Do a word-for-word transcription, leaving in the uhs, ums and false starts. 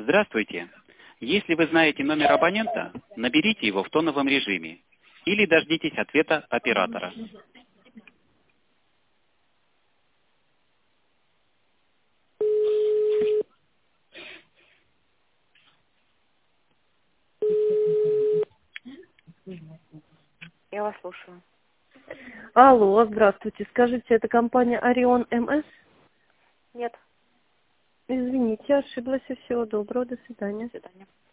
Здравствуйте. Если вы знаете номер абонента, наберите его в тоновом режиме или дождитесь ответа оператора. Я вас слушаю. Алло, здравствуйте. Скажите, это компания Орион МС? Нет. Извините, ошиблась. И всего доброго. До свидания. До свидания.